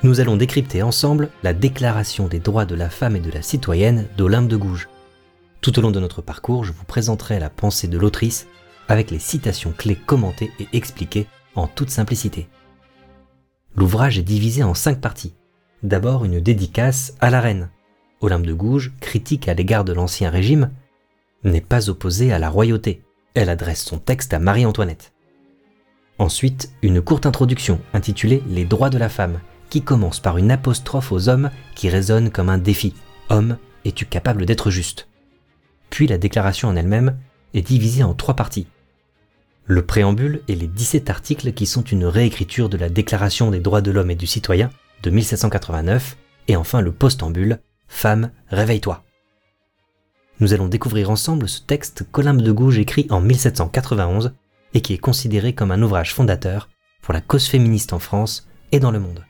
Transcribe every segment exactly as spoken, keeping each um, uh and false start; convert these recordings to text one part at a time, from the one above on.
Nous allons décrypter ensemble la Déclaration des droits de la femme et de la citoyenne d'Olympe de Gouges. Tout au long de notre parcours, je vous présenterai la pensée de l'autrice avec les citations clés commentées et expliquées en toute simplicité. L'ouvrage est divisé en cinq parties. D'abord, une dédicace à la reine. Olympe de Gouges, critique à l'égard de l'Ancien Régime, n'est pas opposée à la royauté. Elle adresse son texte à Marie-Antoinette. Ensuite, une courte introduction intitulée « Les droits de la femme » qui commence par une apostrophe aux hommes qui résonne comme un défi. « Homme, es-tu capable d'être juste ?» Puis la déclaration en elle-même est divisée en trois parties. Le préambule et les dix-sept articles qui sont une réécriture de la Déclaration des droits de l'homme et du citoyen de mille sept cent quatre-vingt-neuf, et enfin le postambule « Femme, réveille-toi ». Nous allons découvrir ensemble ce texte qu'Olympe de Gouges écrit en mille sept cent quatre-vingt-onze et qui est considéré comme un ouvrage fondateur pour la cause féministe en France et dans le monde.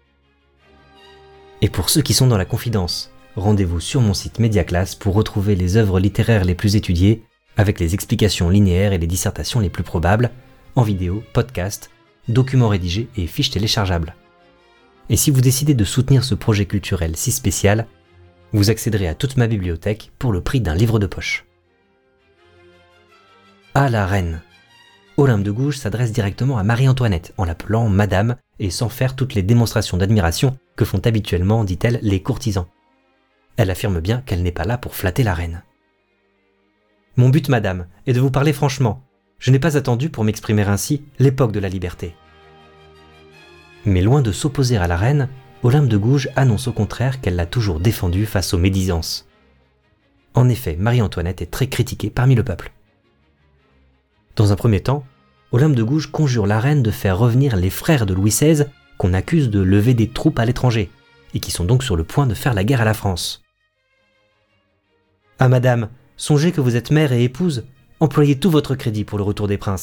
Et pour ceux qui sont dans la confidence, rendez-vous sur mon site Mediaclass pour retrouver les œuvres littéraires les plus étudiées, avec les explications linéaires et les dissertations les plus probables, en vidéo, podcast, documents rédigés et fiches téléchargeables. Et si vous décidez de soutenir ce projet culturel si spécial, vous accéderez à toute ma bibliothèque pour le prix d'un livre de poche. À la reine. Olympe de Gouges s'adresse directement à Marie-Antoinette en l'appelant Madame et sans faire toutes les démonstrations d'admiration que font habituellement, dit-elle, les courtisans. Elle affirme bien qu'elle n'est pas là pour flatter la reine. « Mon but, madame, est de vous parler franchement. Je n'ai pas attendu pour m'exprimer ainsi l'époque de la liberté. » Mais loin de s'opposer à la reine, Olympe de Gouges annonce au contraire qu'elle l'a toujours défendue face aux médisances. En effet, Marie-Antoinette est très critiquée parmi le peuple. Dans un premier temps, Olympe de Gouges conjure la reine de faire revenir les frères de Louis seize qu'on accuse de lever des troupes à l'étranger et qui sont donc sur le point de faire la guerre à la France. « Ah madame, songez que vous êtes mère et épouse, employez tout votre crédit pour le retour des princes. »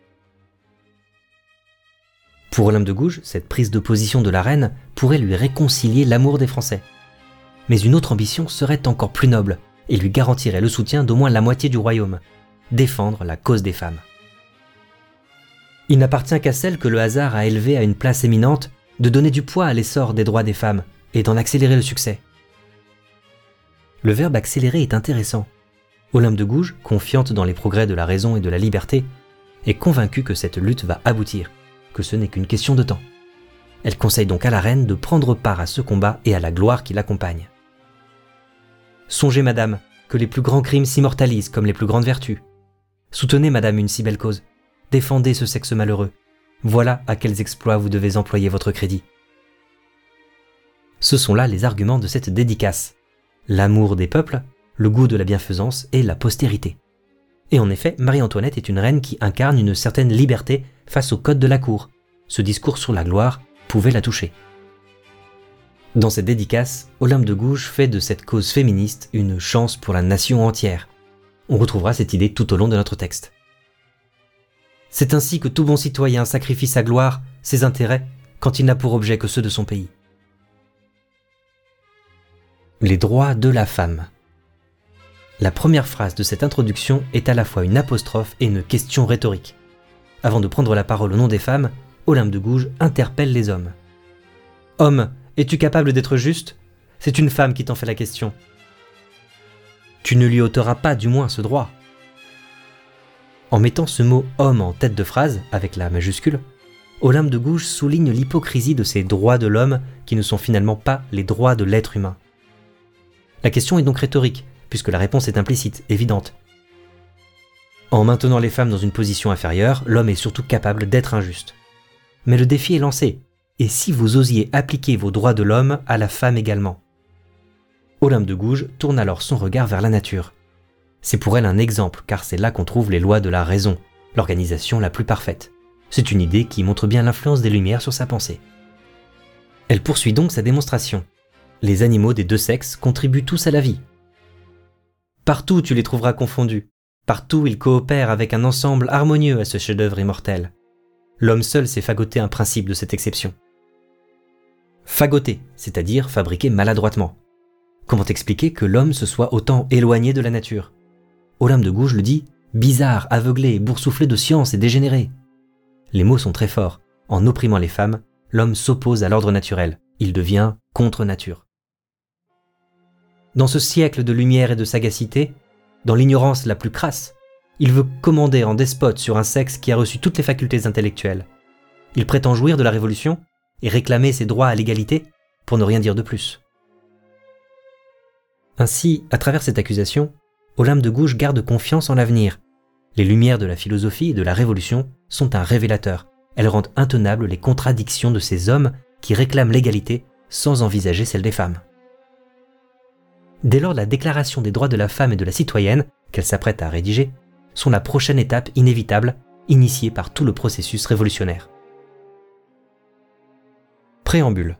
Pour Olympe de Gouges, cette prise de position de la reine pourrait lui réconcilier l'amour des Français. Mais une autre ambition serait encore plus noble et lui garantirait le soutien d'au moins la moitié du royaume, défendre la cause des femmes. Il n'appartient qu'à celle que le hasard a élevée à une place éminente de donner du poids à l'essor des droits des femmes et d'en accélérer le succès. Le verbe accélérer est intéressant. Olympe de Gouges, confiante dans les progrès de la raison et de la liberté, est convaincue que cette lutte va aboutir, que ce n'est qu'une question de temps. Elle conseille donc à la reine de prendre part à ce combat et à la gloire qui l'accompagne. Songez, madame, que les plus grands crimes s'immortalisent comme les plus grandes vertus. Soutenez, madame, une si belle cause. Défendez ce sexe malheureux. Voilà à quels exploits vous devez employer votre crédit. Ce sont là les arguments de cette dédicace. L'amour des peuples, le goût de la bienfaisance et la postérité. Et en effet, Marie-Antoinette est une reine qui incarne une certaine liberté face au code de la cour. Ce discours sur la gloire pouvait la toucher. Dans cette dédicace, Olympe de Gouges fait de cette cause féministe une chance pour la nation entière. On retrouvera cette idée tout au long de notre texte. C'est ainsi que tout bon citoyen sacrifie sa gloire, ses intérêts, quand il n'a pour objet que ceux de son pays. Les droits de la femme. La première phrase de cette introduction est à la fois une apostrophe et une question rhétorique. Avant de prendre la parole au nom des femmes, Olympe de Gouges interpelle les hommes. « Homme, es-tu capable d'être juste ? C'est une femme qui t'en fait la question. Tu ne lui ôteras pas du moins ce droit. » En mettant ce mot « homme » en tête de phrase, avec la majuscule, Olympe de Gouges souligne l'hypocrisie de ces droits de l'homme qui ne sont finalement pas les droits de l'être humain. La question est donc rhétorique, puisque la réponse est implicite, évidente. En maintenant les femmes dans une position inférieure, l'homme est surtout capable d'être injuste. Mais le défi est lancé, et si vous osiez appliquer vos droits de l'homme à la femme également ? Olympe de Gouges tourne alors son regard vers la nature. C'est pour elle un exemple, car c'est là qu'on trouve les lois de la raison, l'organisation la plus parfaite. C'est une idée qui montre bien l'influence des Lumières sur sa pensée. Elle poursuit donc sa démonstration. Les animaux des deux sexes contribuent tous à la vie. Partout tu les trouveras confondus. Partout ils coopèrent avec un ensemble harmonieux à ce chef-d'œuvre immortel. L'homme seul sait fagoter un principe de cette exception. Fagoter, c'est-à-dire fabriquer maladroitement. Comment expliquer que l'homme se soit autant éloigné de la nature ? Olympe de Gouges le dit, bizarre, aveuglé, boursouflé de science et dégénéré. Les mots sont très forts. En opprimant les femmes, l'homme s'oppose à l'ordre naturel, il devient contre nature. Dans ce siècle de lumière et de sagacité, dans l'ignorance la plus crasse, il veut commander en despote sur un sexe qui a reçu toutes les facultés intellectuelles. Il prétend jouir de la révolution et réclamer ses droits à l'égalité, pour ne rien dire de plus. Ainsi, à travers cette accusation, Olympe de Gouges garde confiance en l'avenir. Les lumières de la philosophie et de la révolution sont un révélateur. Elles rendent intenables les contradictions de ces hommes qui réclament l'égalité sans envisager celle des femmes. Dès lors, la Déclaration des droits de la femme et de la citoyenne, qu'elle s'apprête à rédiger, sont la prochaine étape inévitable, initiée par tout le processus révolutionnaire. Préambule.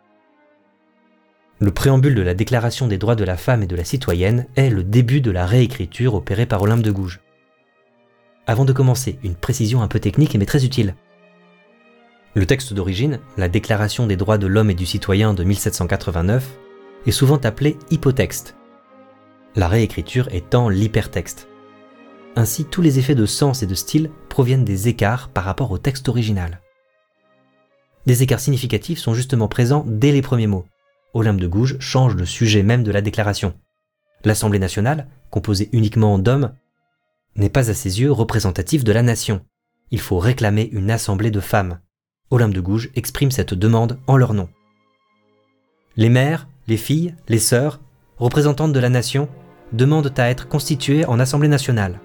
Le préambule de la Déclaration des droits de la femme et de la citoyenne est le début de la réécriture opérée par Olympe de Gouges. Avant de commencer, une précision un peu technique mais très utile. Le texte d'origine, la Déclaration des droits de l'homme et du citoyen de mille sept cent quatre-vingt-neuf, est souvent appelé hypotexte, la réécriture étant l'hypertexte. Ainsi, tous les effets de sens et de style proviennent des écarts par rapport au texte original. Des écarts significatifs sont justement présents dès les premiers mots. Olympe de Gouges change le sujet même de la déclaration. L'Assemblée nationale, composée uniquement d'hommes, n'est pas à ses yeux représentative de la nation. Il faut réclamer une assemblée de femmes. Olympe de Gouges exprime cette demande en leur nom. Les mères, les filles, les sœurs, représentantes de la nation, demandent à être constituées en Assemblée nationale.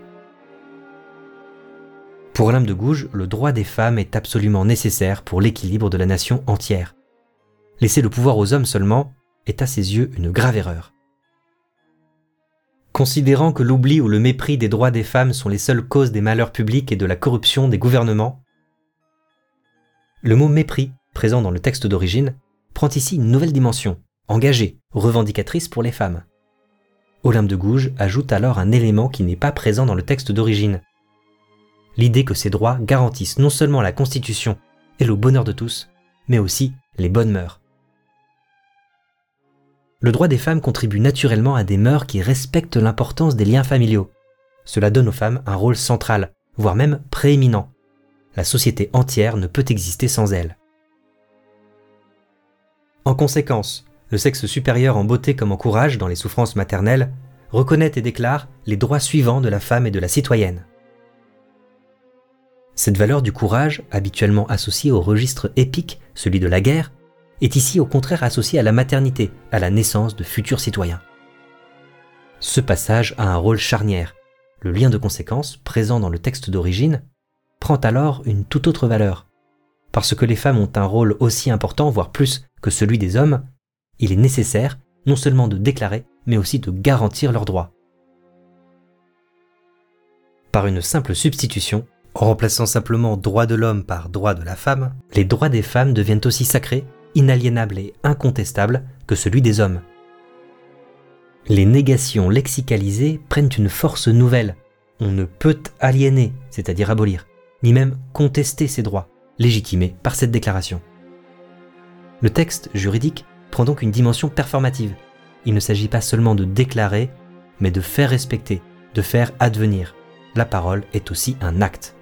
Pour Olympe de Gouges, le droit des femmes est absolument nécessaire pour l'équilibre de la nation entière. Laisser le pouvoir aux hommes seulement est à ses yeux une grave erreur. Considérant que l'oubli ou le mépris des droits des femmes sont les seules causes des malheurs publics et de la corruption des gouvernements, le mot « mépris », présent dans le texte d'origine, prend ici une nouvelle dimension, engagée, revendicatrice pour les femmes. Olympe de Gouges ajoute alors un élément qui n'est pas présent dans le texte d'origine. L'idée que ces droits garantissent non seulement la Constitution et le bonheur de tous, mais aussi les bonnes mœurs. Le droit des femmes contribue naturellement à des mœurs qui respectent l'importance des liens familiaux. Cela donne aux femmes un rôle central, voire même prééminent. La société entière ne peut exister sans elles. En conséquence, le sexe supérieur en beauté comme en courage dans les souffrances maternelles reconnaît et déclare les droits suivants de la femme et de la citoyenne. Cette valeur du courage, habituellement associée au registre épique, celui de la guerre, est ici au contraire associée à la maternité, à la naissance de futurs citoyens. Ce passage a un rôle charnière. Le lien de conséquence, présent dans le texte d'origine, prend alors une toute autre valeur. Parce que les femmes ont un rôle aussi important, voire plus, que celui des hommes, il est nécessaire non seulement de déclarer, mais aussi de garantir leurs droits. Par une simple substitution, en remplaçant simplement droit de l'homme par droit de la femme, les droits des femmes deviennent aussi sacrés, inaliénables et incontestables que celui des hommes. Les négations lexicalisées prennent une force nouvelle. On ne peut aliéner, c'est-à-dire abolir, ni même contester ces droits, légitimés par cette déclaration. Le texte juridique prend donc une dimension performative. Il ne s'agit pas seulement de déclarer, mais de faire respecter, de faire advenir. La parole est aussi un acte.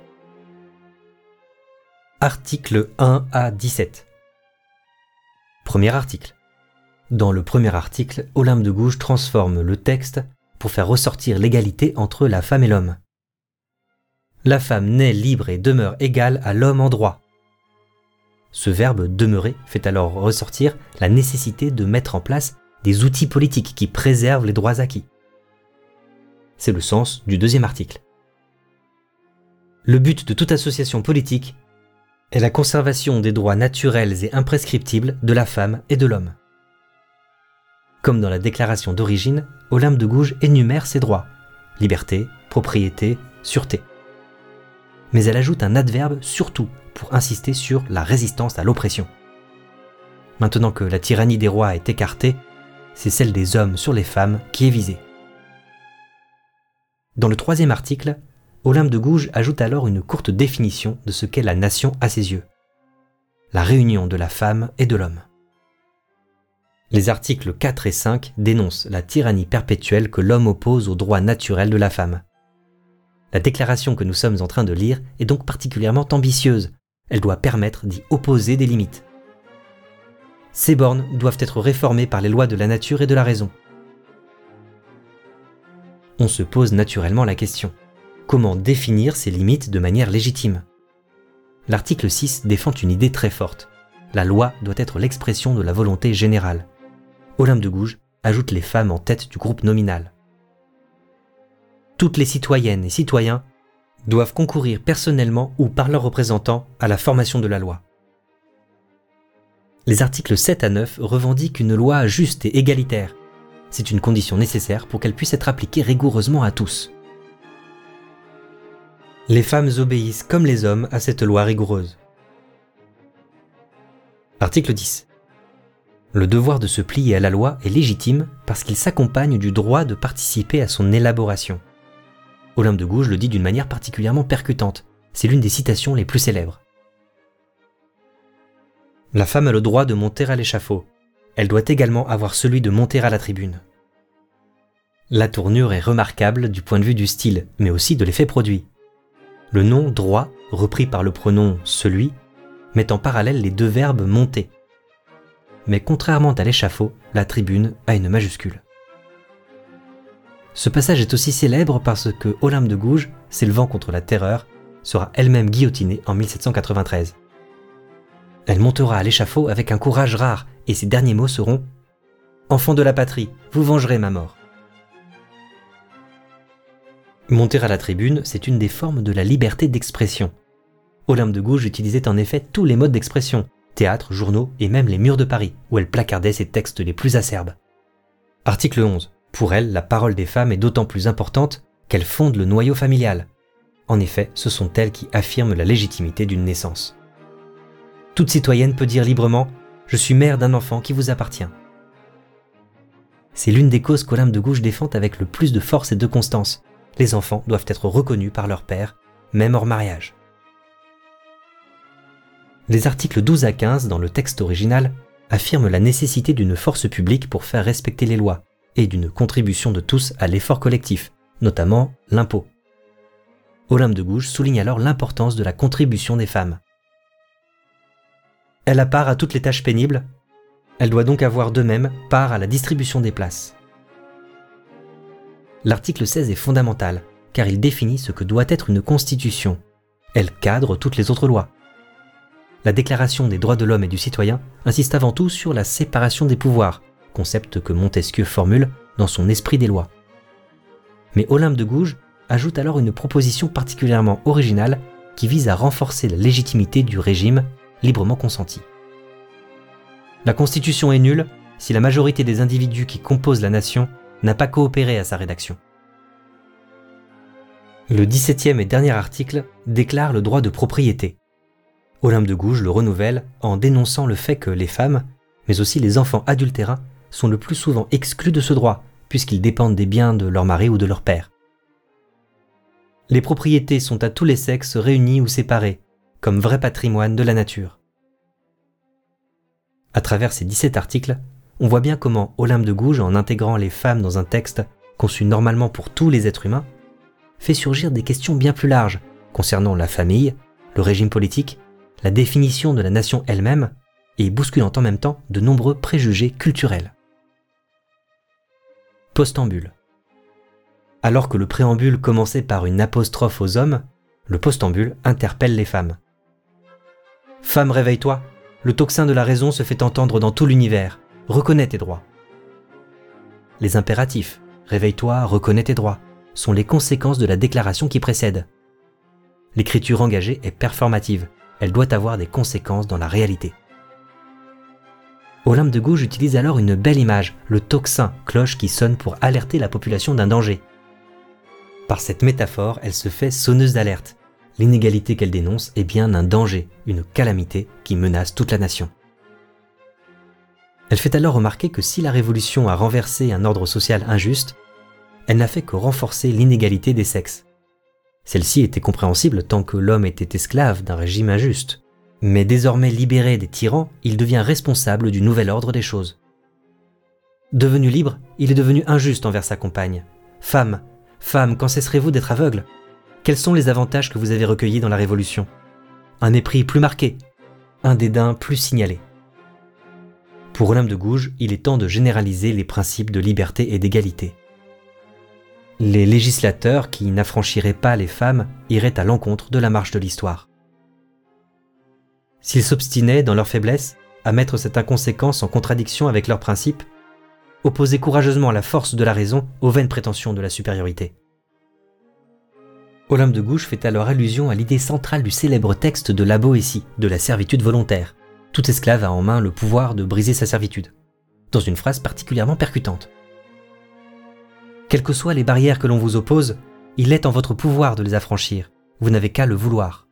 Article un à dix-sept. Premier article. Dans le premier article, Olympe de Gouges transforme le texte pour faire ressortir l'égalité entre la femme et l'homme. La femme naît libre et demeure égale à l'homme en droit. Ce verbe « demeurer » fait alors ressortir la nécessité de mettre en place des outils politiques qui préservent les droits acquis. C'est le sens du deuxième article. Le but de toute association politique est la conservation des droits naturels et imprescriptibles de la femme et de l'homme. Comme dans la déclaration d'origine, Olympe de Gouges énumère ses droits, liberté, propriété, sûreté. Mais elle ajoute un adverbe « surtout » pour insister sur la résistance à l'oppression. Maintenant que la tyrannie des rois est écartée, c'est celle des hommes sur les femmes qui est visée. Dans le troisième article, Olympe de Gouges ajoute alors une courte définition de ce qu'est la nation à ses yeux. La réunion de la femme et de l'homme. Les articles quatre et cinq dénoncent la tyrannie perpétuelle que l'homme oppose aux droits naturels de la femme. La déclaration que nous sommes en train de lire est donc particulièrement ambitieuse. Elle doit permettre d'y opposer des limites. Ces bornes doivent être réformées par les lois de la nature et de la raison. On se pose naturellement la question. Comment définir ces limites de manière légitime ? L'article six défend une idée très forte. La loi doit être l'expression de la volonté générale. Olympe de Gouges ajoute les femmes en tête du groupe nominal. Toutes les citoyennes et citoyens doivent concourir personnellement ou par leurs représentants à la formation de la loi. Les articles sept à neuf revendiquent une loi juste et égalitaire. C'est une condition nécessaire pour qu'elle puisse être appliquée rigoureusement à tous. Les femmes obéissent comme les hommes à cette loi rigoureuse. Article dix. Le devoir de se plier à la loi est légitime parce qu'il s'accompagne du droit de participer à son élaboration. Olympe de Gouges le dit d'une manière particulièrement percutante. C'est l'une des citations les plus célèbres. La femme a le droit de monter à l'échafaud. Elle doit également avoir celui de monter à la tribune. La tournure est remarquable du point de vue du style, mais aussi de l'effet produit. Le nom « droit », repris par le pronom « celui », met en parallèle les deux verbes « monter ». Mais contrairement à l'échafaud, la tribune a une majuscule. Ce passage est aussi célèbre parce que Olympe de Gouges, s'élevant contre la terreur, sera elle-même guillotinée en mille sept cent quatre-vingt-treize. Elle montera à l'échafaud avec un courage rare et ses derniers mots seront « Enfant de la patrie, vous vengerez ma mort ». Monter à la tribune, c'est une des formes de la liberté d'expression. Olympe de Gouges utilisait en effet tous les modes d'expression, théâtre, journaux et même les murs de Paris, où elle placardait ses textes les plus acerbes. Article onze. Pour elle, la parole des femmes est d'autant plus importante qu'elle fonde le noyau familial. En effet, ce sont elles qui affirment la légitimité d'une naissance. Toute citoyenne peut dire librement « Je suis mère d'un enfant qui vous appartient ». C'est l'une des causes qu'Olympe de Gouges défend avec le plus de force et de constance. Les enfants doivent être reconnus par leur père, même hors mariage. Les articles douze à quinze dans le texte original affirment la nécessité d'une force publique pour faire respecter les lois et d'une contribution de tous à l'effort collectif, notamment l'impôt. Olympe de Gouges souligne alors l'importance de la contribution des femmes. Elle a part à toutes les tâches pénibles, elle doit donc avoir de même part à la distribution des places. L'article seize est fondamental, car il définit ce que doit être une constitution. Elle cadre toutes les autres lois. La Déclaration des droits de l'homme et du citoyen insiste avant tout sur la séparation des pouvoirs, concept que Montesquieu formule dans son Esprit des lois. Mais Olympe de Gouges ajoute alors une proposition particulièrement originale qui vise à renforcer la légitimité du régime librement consenti. La Constitution est nulle si la majorité des individus qui composent la nation n'a pas coopéré à sa rédaction. Le dix-septième et dernier article déclare le droit de propriété. Olympe de Gouges le renouvelle en dénonçant le fait que les femmes, mais aussi les enfants adultérins, sont le plus souvent exclus de ce droit, puisqu'ils dépendent des biens de leur mari ou de leur père. Les propriétés sont à tous les sexes réunies ou séparées, comme vrai patrimoine de la nature. À travers ces dix-sept articles, on voit bien comment Olympe de Gouges, en intégrant les femmes dans un texte conçu normalement pour tous les êtres humains, fait surgir des questions bien plus larges concernant la famille, le régime politique, la définition de la nation elle-même, et bousculant en même temps de nombreux préjugés culturels. Postambule. Alors que le préambule commençait par une apostrophe aux hommes, le postambule interpelle les femmes. « Femme, réveille-toi, le tocsin de la raison se fait entendre dans tout l'univers, reconnais tes droits. » Les impératifs « réveille-toi, reconnais tes droits » sont les conséquences de la déclaration qui précède. L'écriture engagée est performative, elle doit avoir des conséquences dans la réalité. Olympe de Gouges utilise alors une belle image, le tocsin, cloche qui sonne pour alerter la population d'un danger. Par cette métaphore, elle se fait sonneuse d'alerte. L'inégalité qu'elle dénonce est bien un danger, une calamité qui menace toute la nation. Elle fait alors remarquer que si la Révolution a renversé un ordre social injuste, elle n'a fait que renforcer l'inégalité des sexes. Celle-ci était compréhensible tant que l'homme était esclave d'un régime injuste. Mais désormais libéré des tyrans, il devient responsable du nouvel ordre des choses. Devenu libre, il est devenu injuste envers sa compagne. Femme, femme, quand cesserez-vous d'être aveugle ? Quels sont les avantages que vous avez recueillis dans la Révolution ? Un mépris plus marqué, un dédain plus signalé. Pour Olympe de Gouges, il est temps de généraliser les principes de liberté et d'égalité. Les législateurs qui n'affranchiraient pas les femmes iraient à l'encontre de la marche de l'histoire. S'ils s'obstinaient dans leur faiblesse à mettre cette inconséquence en contradiction avec leurs principes, opposaient courageusement la force de la raison aux vaines prétentions de la supériorité. Olympe de Gouges fait alors allusion à l'idée centrale du célèbre texte de la Boétie, de la servitude volontaire. Tout esclave a en main le pouvoir de briser sa servitude, dans une phrase particulièrement percutante. Quelles que soient les barrières que l'on vous oppose, il est en votre pouvoir de les affranchir, vous n'avez qu'à le vouloir.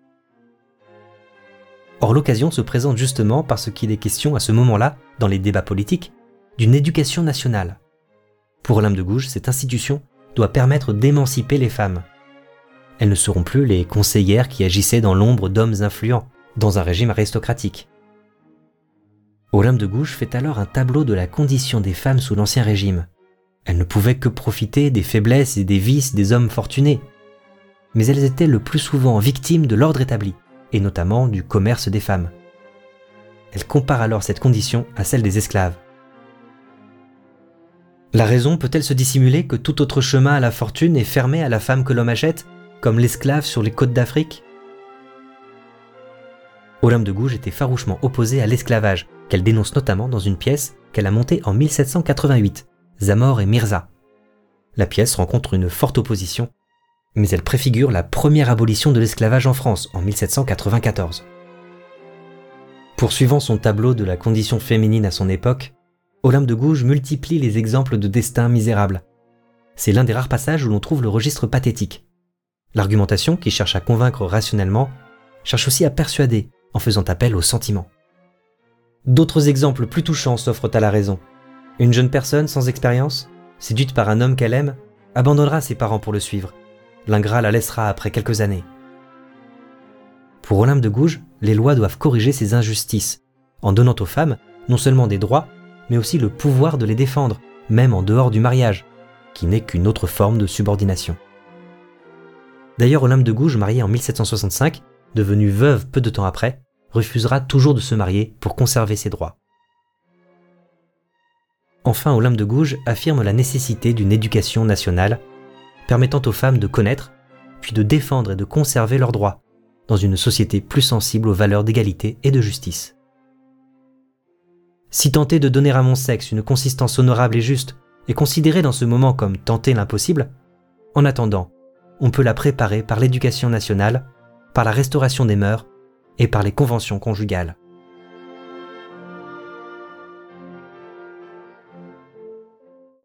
Or l'occasion se présente justement parce qu'il est question à ce moment-là, dans les débats politiques, d'une éducation nationale. Pour Olympe de Gouges, cette institution doit permettre d'émanciper les femmes. Elles ne seront plus les conseillères qui agissaient dans l'ombre d'hommes influents, dans un régime aristocratique. Olympe de Gouges fait alors un tableau de la condition des femmes sous l'Ancien Régime. Elles ne pouvaient que profiter des faiblesses et des vices des hommes fortunés. Mais elles étaient le plus souvent victimes de l'ordre établi, et notamment du commerce des femmes. Elle compare alors cette condition à celle des esclaves. La raison peut-elle se dissimuler que tout autre chemin à la fortune est fermé à la femme que l'homme achète, comme l'esclave sur les côtes d'Afrique ? Olympe de Gouges était farouchement opposée à l'esclavage, qu'elle dénonce notamment dans une pièce qu'elle a montée en mille sept cent quatre-vingt-huit, Zamor et Mirza. La pièce rencontre une forte opposition, mais elle préfigure la première abolition de l'esclavage en France en mille sept cent quatre-vingt-quatorze. Poursuivant son tableau de la condition féminine à son époque, Olympe de Gouges multiplie les exemples de destins misérables. C'est l'un des rares passages où l'on trouve le registre pathétique. L'argumentation, qui cherche à convaincre rationnellement, cherche aussi à persuader en faisant appel aux sentiments. D'autres exemples plus touchants s'offrent à la raison. Une jeune personne sans expérience, séduite par un homme qu'elle aime, abandonnera ses parents pour le suivre. L'ingrat la laissera après quelques années. Pour Olympe de Gouges, les lois doivent corriger ces injustices, en donnant aux femmes non seulement des droits, mais aussi le pouvoir de les défendre, même en dehors du mariage, qui n'est qu'une autre forme de subordination. D'ailleurs, Olympe de Gouges, mariée en mille sept cent soixante-cinq, devenue veuve peu de temps après, refusera toujours de se marier pour conserver ses droits. Enfin, Olympe de Gouges affirme la nécessité d'une éducation nationale, permettant aux femmes de connaître, puis de défendre et de conserver leurs droits, dans une société plus sensible aux valeurs d'égalité et de justice. Si tenter de donner à mon sexe une consistance honorable et juste est considéré dans ce moment comme tenter l'impossible, en attendant, on peut la préparer par l'éducation nationale, par la restauration des mœurs et par les conventions conjugales.